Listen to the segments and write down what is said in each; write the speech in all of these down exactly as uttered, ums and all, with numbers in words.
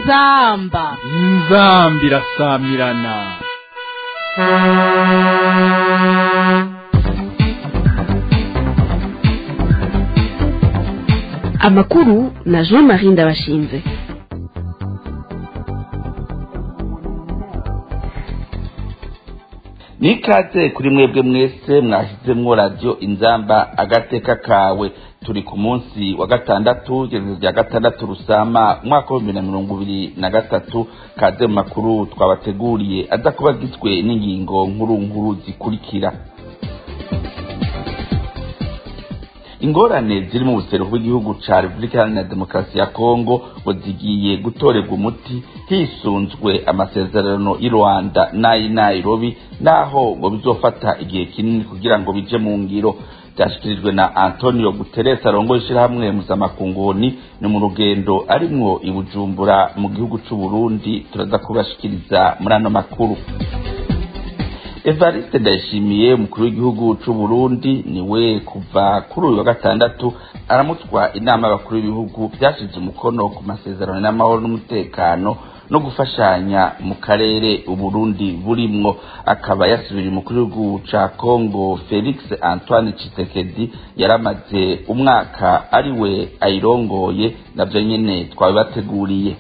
inzamba inzambi irasamirana. Amakuru na Jean-Marie Ndabashinze. Nikaze kuri mwebwe mwese mwashizemwo radio Inzamba agateka kawe. Turi ku munsi wa gatandatu gereza rya gatandatu Rusama mwaka wa bibiri na mirongo ibiri na gatatu. Kaze mu makuru twabateguriye aza kuba gitwe n'ingingo nkuru nkuru zikurikira. Ingorane ziri mu buseruko bw'igihugu ca Republika Iharanira Demokarasi ya Kongo ngo zigiye gutorerwa umuti hisunzwe amasezerano y'u Rwanda n'ayi Nairobi, naho ngo bizofata igihe kinini kugira ngo bije mu ngiro. Byashikirijwe na Antonio Guterres arongoye ishirahamwe mpuzamakungu ni mu rugendo arimwo i Bujumbura mu gihugu c'u Burundi. Turaza kubashikiriza muri ano makuru. Evariste Ndayishimiye umukuru w'igihugu c'u Burundi niwe kuva kuri uyu wa gatandatu aramutwa inama y'abakuru b'ibihugu byashize umukono ku masezerano y'amahoro n'umutekano no gufashanya mu karere u Burundi burimwo. Akaba yasubiriye umukuru w'igihugu ca Congo Felix Antoine Tshisekedi yaramaze umwaka ariwe ayirongoye, navyo nyene twabibateguriye.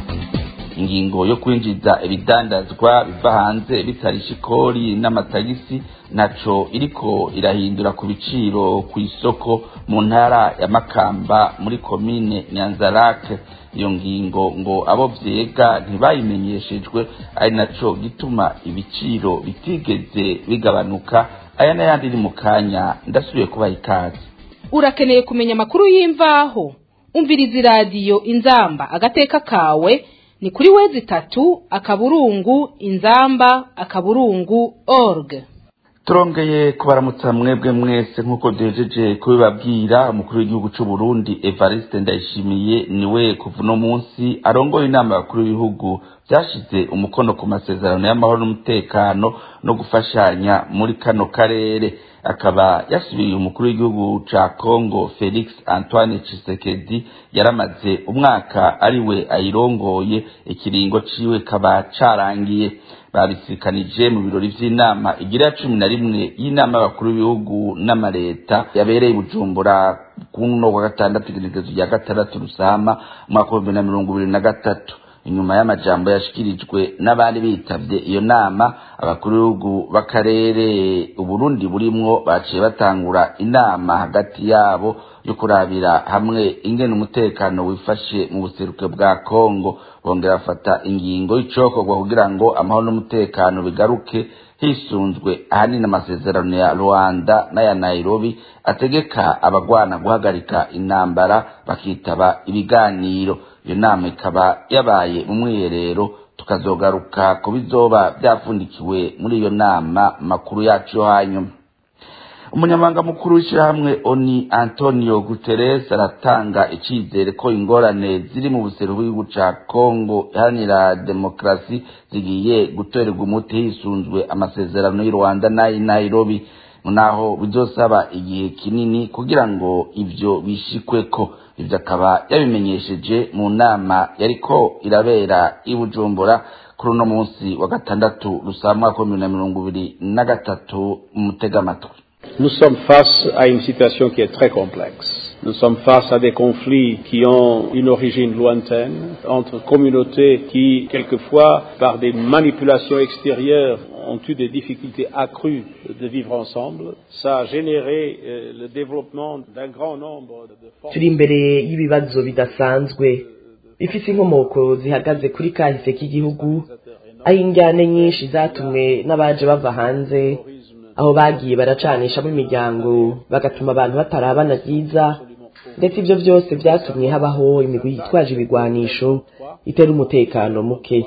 Ingingo yo kwinjiza ibidandazwa biva hanze bitarisha ikori n'amatagisi naco iriko irahindura ku biciro ku isoko mu ntara ya Makamba muri komine Nyanzarake. Iyo ngingo ngo abo vyega ntibayimenyeshejwe, ari naco gituma ibiciro bitigeze bigabanuka. Aya n'ayandi iri mu kanya ndasubiye kubaha ikaze. Urakeneye kumenya amakuru y'imvaho? Umviriza radio Inzamba agateka kawe ni kuri wezi tatu akaburungu inzamba akaburungu org. Turongeye kubaramutsa mwebwe mwese nkuko duhejeje kubibabwira. Umukuru w'igihugu c'u Burundi Evariste Ndayishimiye niwe kuva no munsi arongoye inama y'abakuru b'ibihugu byashize umukono ku masezerano y'amahoro n'umutekano no gufashanya muri kano karere. Akaba yasubiriye umukuru w'igihugu ca Congo Felix Antoine Tshisekedi yaramaze umwaka ariwe ayirongoye, ikiringo ciwe kaba carangiye. Babisikanije mu birori vy'inama igira cumi na rimwe y'inama y'abakuru b'ibihugu n'amareta yabereye Bujumbura kuno wa gatandatu igenekerezo rya gatandatu Rusama mwaka wa bibiri na mirongo ibiri na gatatu. Inyuma y'amajambo yashikirijwe n'abari bitavye iyo nama, abakuru b'ibihugu b'akarere Uburundi burimwo baciye batangura inama hagati yabo yo kurabira hamwe ingene umutekano wifashe mu buseruke bwa Kongo. Bongera bafata ingingo y'icokorwa kugira ngo amahoro n'umutekano bigaruke hisunzwe ahanini amasezerano ya Rwanda n'aya Nairobi ategeka abagwana guhagarika intambara bakitaba ibiganiro. Iyo nama ikaba yabaye mu mwiherero, tukazogaruka ku bizoba byafundikiwe muri iyo nama makuru yacu yo hanyuma. Umunyamabanga mukuru w'ishirahamwe ONU Antonio Guterres aratanga icizere ko ingorane ziri mu buseruko bw'igihugu ca Congo Iharanira Demokarasi zigiye gutorerwa umuti hisunzwe amasezerano y'u Rwanda n'ayi Nairobi, naho bizosaba igihe kinini kugira ngo ivyo bishikweko. Ivyo akaba yabimenyesheje mu nama yariko irabera i Bujumbura kuri uno munsi wa gatandatu Rusama mwaka wa bibiri na mirongo ibiri na gatatu. Mutegamatwi. Nous sommes face à une situation qui est très complexe. Nous sommes face à des conflits qui ont une origine lointaine entre communautés qui, quelquefois, par des manipulations extérieures, ont eu des difficultés accrues de vivre ensemble. Ça a généré euh, le développement d'un grand nombre de formes. Turi imbere y'ibibazo bidasanzwe bifise inkomoko zihagaze kuri kahise k'igihugu, aho injyane nyinshi zatumwe n'abaje bava hanze, aho bagiye baracanisha mu miryango bagatuma abantu batarabana byiza, ndetse ivyo byose byatumye habaho imigwi yitwaje ibigwanisho itera umutekano muke.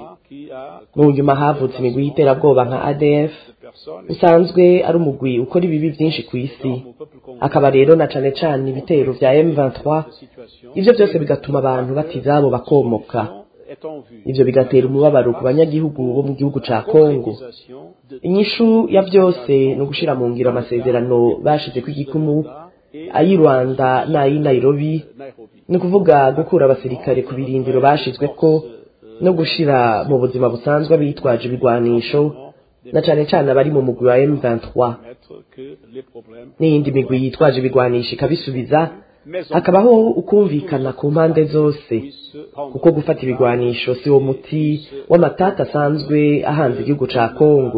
Mu nyuma havutse imigwi y'iterabwoba nka A D F usanzwe ari umugwi ukora ibibi byinshi ku isi, akaba rero na cane cane ibitero vya M vingt-trois. Ivyo byose bigatuma abantu batizabo bakomoka, ivyo bigatera umubabaro ku banyagihugu bo mu gihugu ca Kongo. Inyishu ya byose no gushira mu ngiro amasezerano bashize kw'igikumu ayi Rwanda n'ayi Nairobi, ni kuvuga gukura abasirikare ku birindiro bashizwe ko no gushira mu buzima busanzwe bitwaje ibigwanisho na cane cane abari mu mugwi wa M vingt-trois n'iyindi migwi yitwaje ibigwanisho ikabisubiza, hakabaho ukumvikana ku mpande zose, kuko gufata ibigwanisho si wo muti w'amatata asanzwe ahanze igihugu ca Kongo.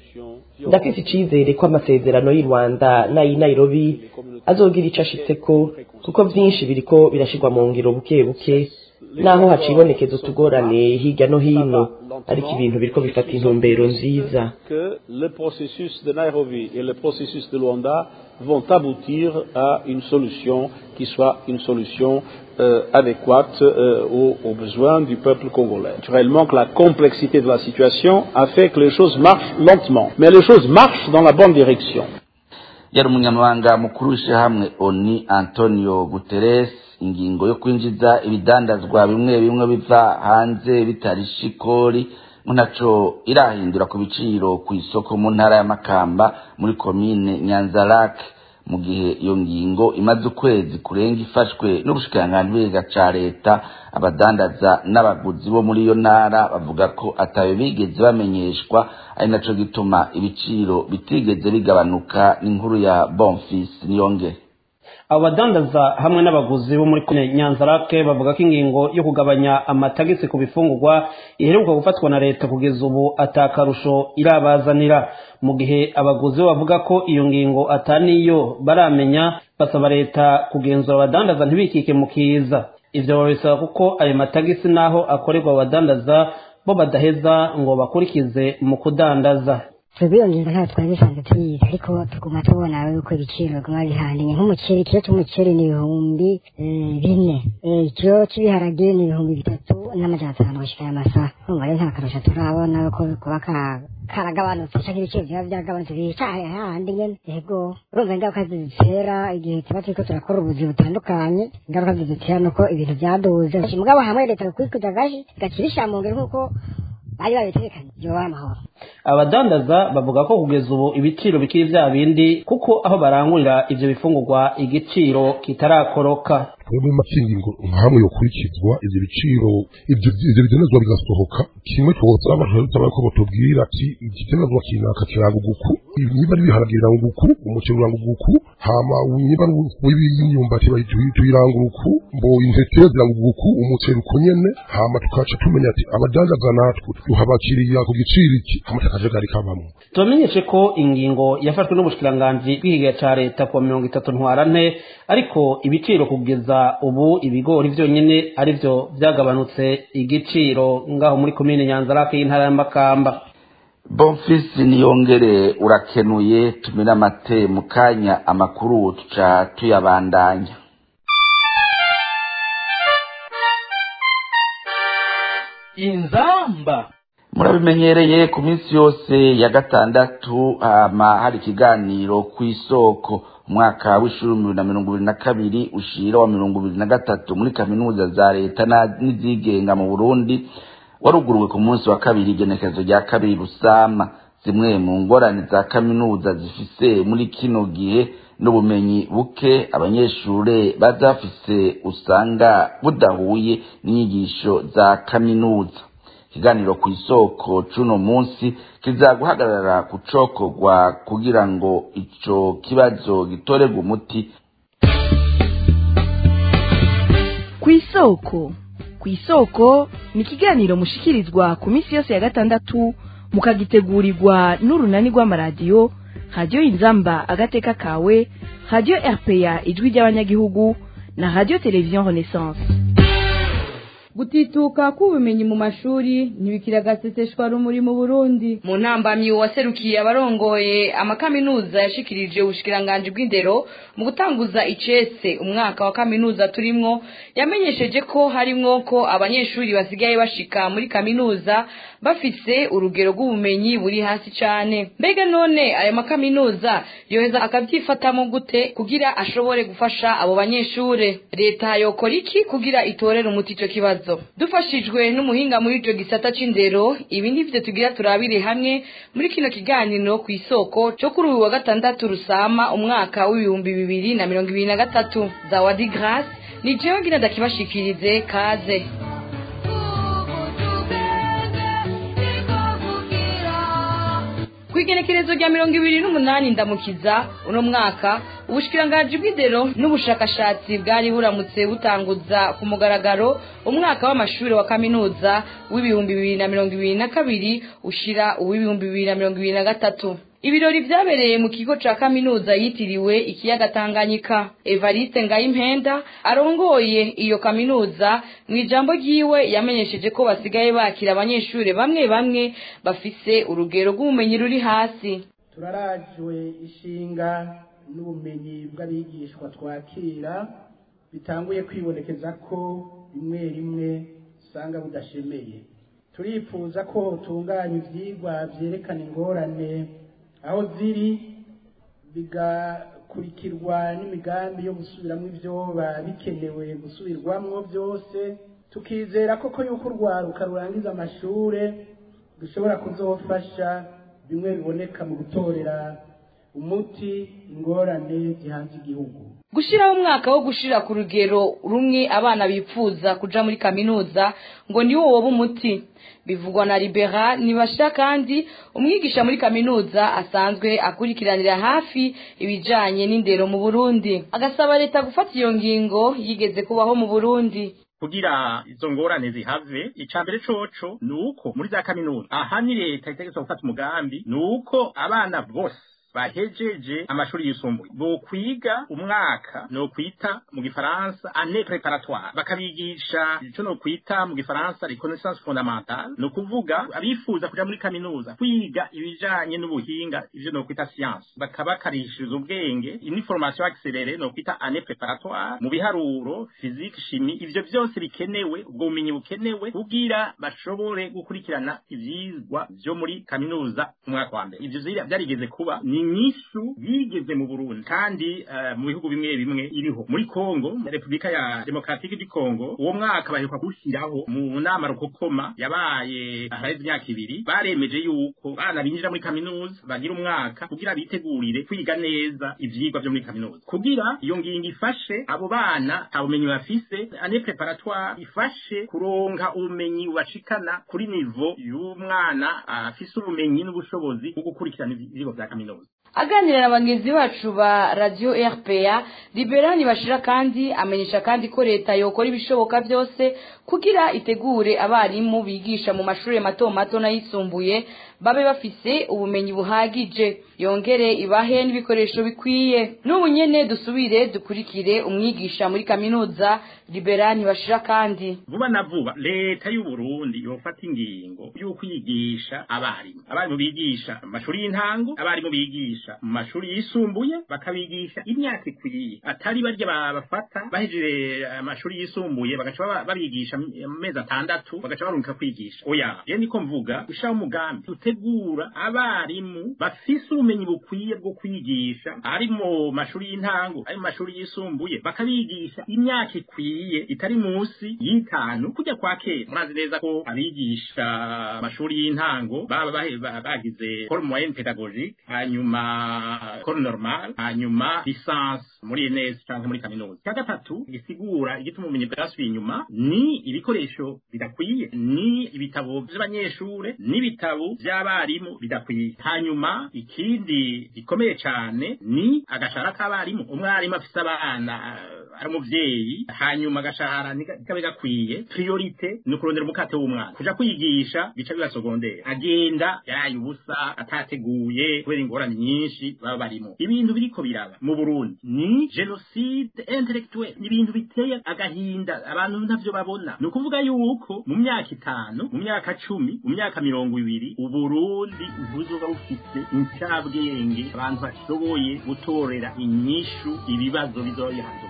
Ndafise icizere ko amasezerano y'u Rwanda n'ayi Nairobi azogira ico ashitseko, kuko vyinshi biriko birashirwa mu ngiro buke buke, naho hacibonekeza utugorane hirya no hino, ariko ibintu biriko bifata intumbero nziza. Le processus de Nairobi et le processus de Luanda vont aboutir à une solution qui soit une solution euh, adéquate euh, aux, aux besoins du peuple congolais. Naturellement que la complexité de la situation a fait que les choses marchent lentement, mais les choses marchent dans la bonne direction. Yari umunyamabanga mukuru w'ishyirahamwe ONU Antonio Guterres, ingingo yo kwinjiza ibidandazwa bimwe bimwe biva hanze bitari shikori munaco irahindura ku biciro ku isoko mu ntara ya Makamba muri komine Nyanza-Lac, mu gihe iyo ngingo imaze ukwezi kurenga ifashwe n'ubushikiranganji ca leta. Abadandaza n'abaguzi bo muri iyo ntara bavuga ko atabe bigeze bamenyeshwa, ari naco gituma ibiciro bitigeze bigabanuka. N'inkuru ya Bonfils Niyongere. Abadandaza hamwe n'abaguzi bo muri komine Nyanza-Lac bavuga ko ingingo yo kugabanya amatagisi ku bifungurwa iheruka gufatwa na leta kugeza ubu atakarusho irabazanira, mu gihe abaguzi bavuga ko iyo ngingo ataniyo baramenya. Basaba leta kugenzura abadandaza ntibikike mu kiza. Ivyo babisaba kuko ayo matagisi naho akorerwa abadandaza bo badaheza ngo bakurikize mu kudandaza. Tubiyo ngingo nta twari bisanzwe tuyizi, ariko tuguma tubona yuko ibiciro biguma bihandiye. Nk'umuceri, ikiro cy'umuceri ni ibihumbi bine, ikiro cy'ibiharage ni ibihumbi bitatu n'amajana atanu gushika aya masaha. Urumva rero nta karusho turabona ko kuba karagabanutse canke ibiciro vyaba vyagabanutse bicaye hahandi nyene. Yego, urumva ingaruka zitera igihe tuba turiko turakora ubuzi butandukanye, ingaruka zitera nuko ibintu vyaduze. Mugabo hamwe leta kwikuza gashi gacirisha mu ngero nkuko bari babitekanye byo amahoro. Abadandaza bavuga ko kugeza ubu ibiciro bikiri vya bindi, kuko aho barangurira ivyo bifungurwa igiciro kitarakoroka. Muri makingo nkamwe yo kurikizwa ivyo biciro ivyo ivyo bidenzwa bigasohoka, kimwe cyose abantu bako batubwira ati igitenazwa kinaka kiraguguku, niba biharagira nguguku, umuceri uranguguku, hama niba w'ibinyumbati bayituyiranguruku, mbo intete ziranguguku, umuceri kunyene, hama tukaca tumenya ati abadandaza natwe duhabakiriya ku giciro iki, hama takajagari kabamwe. Tumenyeshe ko ingingo yafashwe n'ubushikiranganji bw'igihe ca leta ku mirongo itatu ntwarante, ariko ibiciro kugeza ubu ibigori vyonyene ari vyo vyagabanutse igiciro ngaho muri komine Nyanza-Lac y'intara ya Makamba. Bonfils Niyongere urakenuye. Tumira amate mu kanya amakuru tuca tuyabandanya. Inzamba murabimenyereye ku minsi yose ya gatandatu hama hari ikiganiro ku isoko. Umwaka w'ishuri bibiri na mirongo ibiri na kabiri ushira wa mirongo ibiri na gatatu muri kaminuza za leta n'izigenga mu Burundi waruguruwe ku munsi wa kabiri igenekerezo rya kabiri Rusama. Zimwe mu ngorane za kaminuza zifise muri kino gihe n'ubumenyi buke abanyeshure bazafise usanga budahuye n'inyigisho za kaminuza. Ikiganiro ku isoko cuno munsi kizaguhagarara kucokorwa kugira ngo ico kibazo gitorerwe umuti. Ku isoko ku isoko ni ikiganiro mushikirizwa ku minsi yose ya gatandatu mukagitegurirwa n'urunani rw'amaradiyo Radio Inzamba agateka kawe, Radio R P A ijwi ry'abanyagihugu na Radio Television Renaissance. Gutituka k'ubumenyi mu mashuri ntibikiragaseseshwa rumuri mu Burundi. Mu ntambamyi waserukiye abarongoye amakaminuza yashikirije ubushikiranganje bw'indero mu gutanguza icese umwaka wa kaminuza turimwo, yamenyesheje ko harimwo ko abanyeshuri basigaye bashika muri kaminuza bafise urugero rw'ubumenyi buri hasi cyane. Mbega none aya makaminuza yoheza akavyifatamo gute kugira ashobore gufasha abo banyeshure? Leta yokora iki kugira itorere umuti ico kibazo? Dufashijwe n'umuhinga muri ico gisata c'indero, ibi nivyo tugira turabire hamwe muri kino kiganiro ku isoko cyo kuri uyu wa gatandatu Rusama umwaka w'ibihumbi bibiri na mirongo ibiri na gatatu. Zawadi Grace ni jewe ngira ndakibashikirize kaze. kwigenekerezo rya mirongo ibiri n'umunani ndamukiza uno mwaka ubushikiranganji bw'indero n'ubushakashatsi bwari buramutse butanguza ku mugaragaro umwaka w'amashuri wa kaminuza w'ibihumbi bibiri na mirongo ibiri na kabiri ushira uw'ibihumbi bibiri na mirongo ibiri na gatatu. Ibirori vyabereye mu kigo ca kaminuza yitiriwe ikiyaga Tanganyika. Evariste Ngayimpenda arongoye iyo kaminuza mu ijambo ryiwe yamenyesheje ko basigaye bakira abanyeshure bamwe bamwe bafise urugero rw'ubumenyi ruri hasi. Turarajwe ishinga n'ubumenyi bw'abigishwa twakira bitanguye kwibonekeza ko rimwe rimwe usanga budashemeye. Turifuza ko tunganya ivyigwa vyerekana ingorane aho ziri bigakurikirwa n'imigambi yo gusubiramwo ivyoba bikenewe gusubirwamwo byose, tukizera koko yuko urwaruka rurangiza amashure dushobora kuzofasha bimwe biboneka mu gutorera umuti ingorane zihanze igihugu. Gushiraho umwaka wo gushira ku rugero rumwe abana bipfuza kuja muri kaminuza ngo niwo woba umuti, bivugwa na Libera Nibasha, kandi umwigisha muri kaminuza asanzwe akurikiranira hafi ibijanye n'indero mu Burundi, agasaba leta gufata iyo ngingo yigeze kubaho mu Burundi kugira izo ngorane zihave. Icambere coco nuko muri za kaminuza aha ni leta itegetswe gufata umugambi nuko abana bose bahejeje amashuri yisumbuye bo kwiga umwaka no kwita mu gifaransa année préparatoire, bakabigisha ico no kwita mu gifaransa reconnaissance fondamentale, no kuvuga abifuza kuja muri kaminuza kwiga ibijanye n'ubuhinga ivyo no kwita science, bakabakarishiriza ubwenge ini formation accélérée no kwita année préparatoire mu biharuro physique chimie, ivyo byose bikenewe ubwo bumenyi bukenewe kugira bashobore gukurikirana ivyizwa vyo muri kaminuza umwaka wa mbere. Ivyo byarigeze kuba ni nyishu yigeze mu Burundi kandi uh, mu bihugu bimwe bimwe iriho. Muri Kongo, Republika ya Demokratike di Kongo, uwo mwaka baheruka gushiraho mu nama rukokoma yabaye haraheze imyaka ibiri, baremeje yuko bana binjira muri kaminuza bagira umwaka kugira bitegurire kwiga neza ivyigwa vyo muri kaminuza, kugira iyo ngingo ifashe abo bana abumenyi bafise année préparatoire ifashe kuronka ubumenyi bashikana kuri niveau y'umwana afise ubumenyi n'ubushobozi bwo gukurikirana ivyigwa vya kaminuza. Aganira na bagenzi bacu ba Radio R P A, Libera Nibasha kandi amenyesha kandi ko leta yokora ibishoboka byose kugira itegure abarimu bigisha mu mashuri mato mato n'ayisumbuye babe bafise ubumenyi buhagije, yongere ibahe n'ibikoresho bikwiye. N'ubu nyene dusubire dukurikire umwigisha muri kaminuza Libera Nibasha kandi. Vuba na vuba leta y'u Burundi yofata ingingo yo kwigisha abarimu, abarimu bigisha amashuri y'intango, abarimu bigisha mu mashuri yisumbuye bakabigisha imyaka ikwiye, atari barya babafata bahejeje amashuri yisumbuye bagaca babigisha amezi atandatu bagaca barunka kwigisha. Oya, je niko mvuga ushaho umugambi utegura abarimu bafise ubumenyi bukwiye bwo kwigisha ari mu mashuri y'intango ari mu mashuri yisumbuye, bakabigisha imyaka ikwiye itari munsi y'itanu kujya kwa kera. Murazi neza ko abigisha amashuri y'intango baba bagize école moyenne pédagogique, hanyuma école normale, hanyuma licence muri N S cyangwa muri kaminuza. Cya gatatu gisigura igituma ubumenyi bwasubiye inyuma ni ibikoresho bidakwiye, ni ibitabo by'abanyeshure n'ibitabo by'abarimu bidakwiye. Hanyuma ikindi gikomeye cyane ni agashara k'abarimu. Umwarimu afise abana ari umuvyeyi, hanyuma agashahara nikabe gakwiye. Priorite ni kurondera umukate w'umwana kuja kwigisha bica biba secondaire, agenda yaye ubusa atateguye kubera ingorane nyinshi baba barimo. Ibintu biriko biraba mu Burundi ni genocide intellectuel, ni ibintu biteye agahinda abantu ntavyo babona. Ni ukuvuga yuko mu myaka itanu, mu myaka cumi, mu myaka mirongo ibiri Uburundi buzoba bufise incabwenge, abantu bashoboye gutorera inyishu ibibazo bizoba bihanze.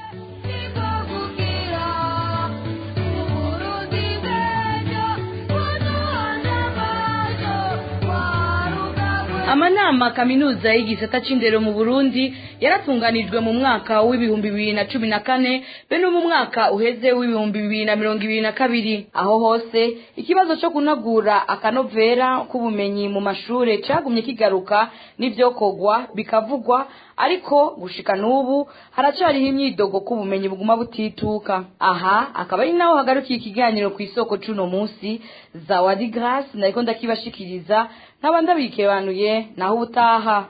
Amanama kaminuza y'igisata c'indero mu Burundi yaratunganijwe mu mwaka w'ibihumbi bibiri na cumi na kane be no mu mwaka uheze w'ibihumbi bibiri na mirongo ibiri na kabiri. Aho hose ikibazo cyo kunagura akanovera k'ubumenyi mu mashure cagumye kigaruka n'ivyokogwa bikavugwa, ariko gushika n'ubu haracariho imyidogo k'ubumenyi buguma butituka. Aha akaba ari naho hagarukiye ikiganiro ku isoko cuno munsi. Zawadi Grace nariko ndakibashikiriza n'abandi bikebanuye naho ubutaha.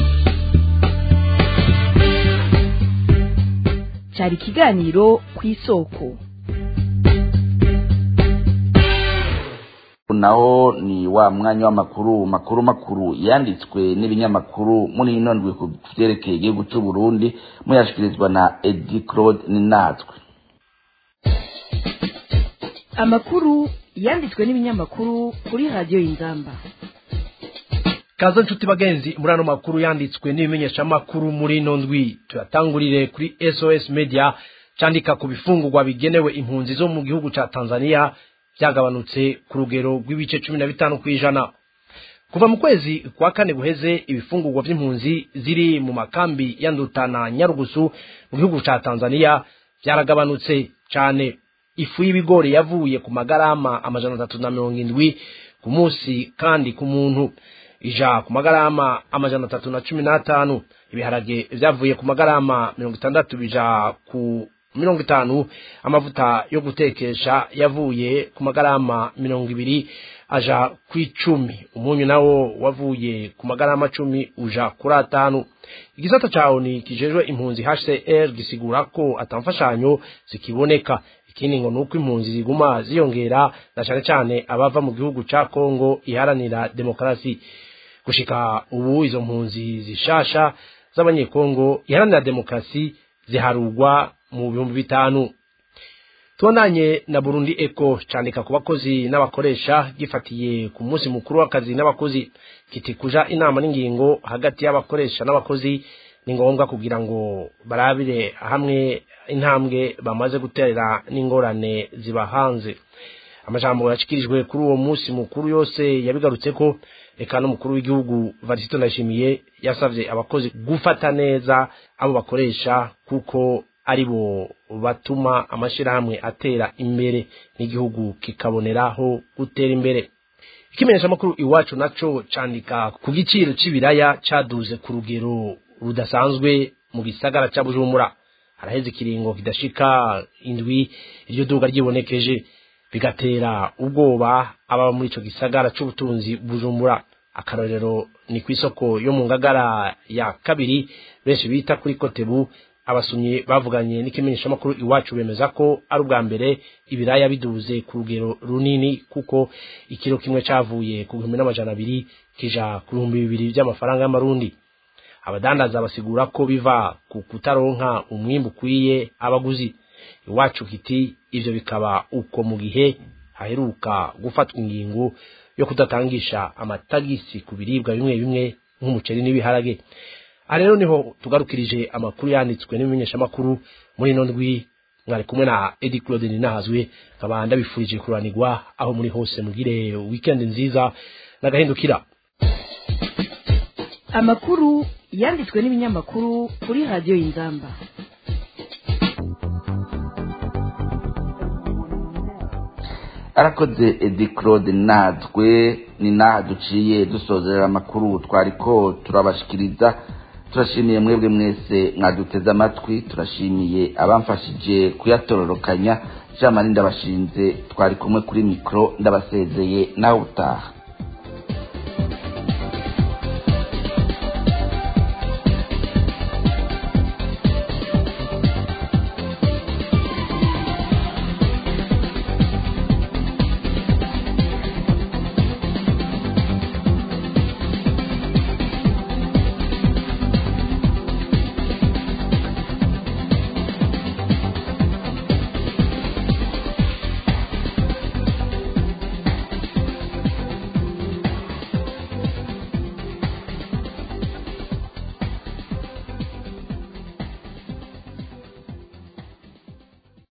cyari ikiganiro ku isoko. naho ni wa mwanya w'amakuru makuru makuru yanditswe n'ibinyamakuru muri ino ndwi ku vyerekeye igihugu c'u Burundi muyashikirizwa na Edi Claude Ninatwe. Amakuru yanditswe n'ibinyamakuru kuri radio Inzamba. Kaza nshuti bagenzi muri ano makuru yanditswe n'ibimenyesha makuru muri ino ndwi tuyatangurire kuri S O S Media candika ku bifungurwa bigenewe impunzi zo mu gihugu ca Tanzania byagabanutse ku rugero rw'ibice cumi na bitanu kwijana. Kuva mu kwezi kwa kane guheze ibifungurwa by'impunzi ziri mu makambi ya Nduta na Nyarugusu mu gihugu ca Tanzania byaragabanutse cyane. Ifu y'ibigori yavuye ku magarama amajana atatu na mirongo indwi ku munsi kandi ku muntu ija ku magarama amajana atatu na cumi n'atanu. Ibiharage vyavuye ku magarama mirongo itandatu bija ku mirongo itanu. Amavuta yo gutekesha yavuye ku magarama mirongo ibiri aja ku icumi. Umunyu nawo wavuye ku magarama cumi uja kuri atanu. Igisata cawo ni kijejwe impunzi H C R gisigura ko atamfashanyo zikiboneka. Ikindi ngo nuko impunzi ziguma ziyongera na cyane cyane abava mu gihugu ca Kongo iharanira demokrasi. Gushika ubu izo mpunzi zishasha z'abanyekongo iharanira demokrasi ziharugwa mu bihumbi bitanu. Tuonanye na Burundi Eco candika ku bakozi n'abakoresha gifatiye ku munsi mukuru w'akazi n'abakozi kiti kuja inama n'ingingo hagati y'abakoresha n'abakozi ni ngombwa kugira ngo barabire hamwe intambwe bamaze gutera n'ingorane zibahanze. Amajambo yacikirijwe kuri uwo munsi mukuru yose yabigarutse ko eka n'umukuru w'igihugu Varisito Ndayishimiye yasavye abakozi gufata neza abo bakoresha kuko aribo batuma amashirahamwe atera imbere n'igihugu kikaboneraho gutera imbere. Ikimenyesha makuru iwacu naco candika ku giciro c'ibiraya caduze ku rugero rudasanzwe mu gisagara ca Bujumbura. Haraheze kiringo kidashika indwi iryo duga ryibonekeje bigatera ubwoba aba muri ico gisagara c'ubutunzi Bujumbura. Akarorero ni kwisoko yo mu Ngagara ya kabiri benshi bita kuri Kotebu. Abasumye bavuganye n'ikimenyesha makuru iwacu bemeza ko ari ubwa mbere ibiraya biduze ku rugero runini kuko ikiro kimwe cavuye ku bihumbi n'amajana abiri kija ku bihumbi bibiri by'amafaranga y'amarundi. Abadandaza basigura ko biva ku kutaronka umwimbu kwiye abaguzi. Iwacu kiti ivyo bikaba uko mu gihe haheruka gufatwa ingingo yo kudatangisha amatagisi ku biribwa bimwe bimwe nk'umuceri n'ibiharage. Arero niho tugarukirije amakuru yanditswe n'ibimenyesha makuru muri ino ndwi. Mwari kumwe na Edi Claude Ninahazwe kabanda bifurije kuranirwa aho muri hose mugire weekend nziza nagahindukira. Amakuru yanditswe n'ibinyamakuru kuri radio Inzamba. Arakoze Edi Claude Natwe ni naha duciye dusozera amakuru twariko turabashikiriza. Turashimiye mwebwe mwese mwaduteze amatwi, turashimiye abamfashije kuyatororokanya. Jamani ndabashinze twari kumwe kuri mikro ndabasezeye naho utaha.